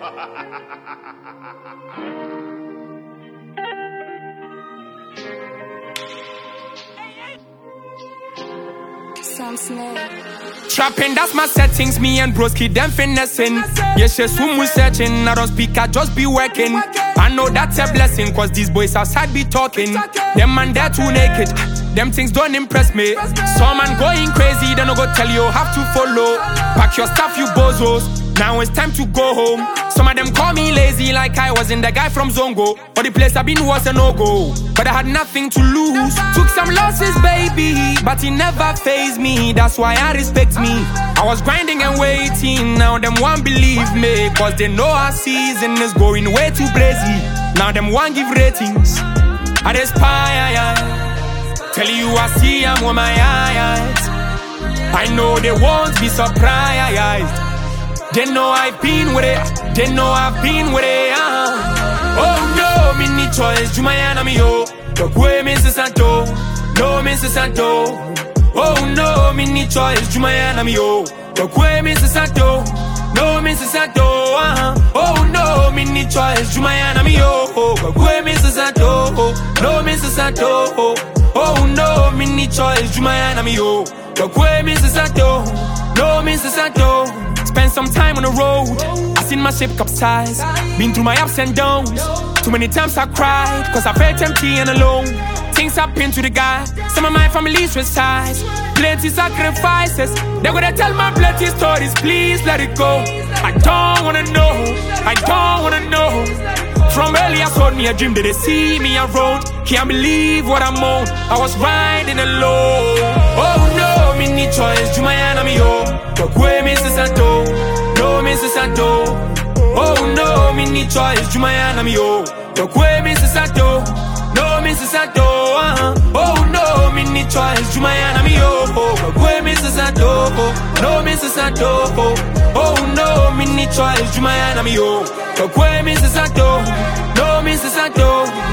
Trapping, that's my settings. Me and broski, them finessing. Yes, yes, whom we searching. I don't speak, I just be working. I know that's a blessing, cause these boys outside be talking. Them man, they're too naked. Them things don't impress me. Some man going crazy, then I go tell you, have to follow. Pack your stuff, you bozos. Now it's time to go home. Some of them call me lazy, like I wasn't the guy from Zongo. For the place I've been was a no-go, but I had nothing to lose. Took some losses, baby, but it never fazed me. That's why I respect me. I was grinding and waiting, now them won't believe me, cause they know our season is going way too crazy. Now them won't give ratings. I aspire, tell you I see I'm with my eyes. I know they won't be surprised. They know I've been with it, they know I've been with it. Oh no, me need choice, Jumayana mi yo. Dokwe Mr. Santo, no Mr. Santo. Oh no, me need choice, Jumayana mi yo. Dokwe Mr. Santo, no Mr. Santo. Oh no, me need choice, Jumayana mi yo. Dokwe Mr. Santo, no Mr. Santo. Oh no, me need choice, Jumayana mi yo. Dokwe Mr. Santo, no Mr. Santo. Spent some time on the road, I seen my ship capsize. Been through my ups and downs. Too many times I cried, cause I felt empty and alone. Things happen to the guy, some of my family's reside. Plenty sacrifices, they're gonna tell my plenty stories. Please let it go, I don't wanna know, I don't wanna know. From early I told me a dream that they see me around. Can't believe what I'm on, I was riding alone. Oh no, me need choice, Jumayana mi yo. Dokwe Mr. Santo, no Mr. Santo. Oh no, me need choice, Jumayana mi yo. Dokwe Mr. Santo, no Mr. Santo. Oh no, me need choice, Jumayana mi yo. Dokwe Mr. Santo, no Mr. Santo. Oh no, me need choice, Jumayana mi yo. Dokwe Mr. Santo, no Mr. Santo.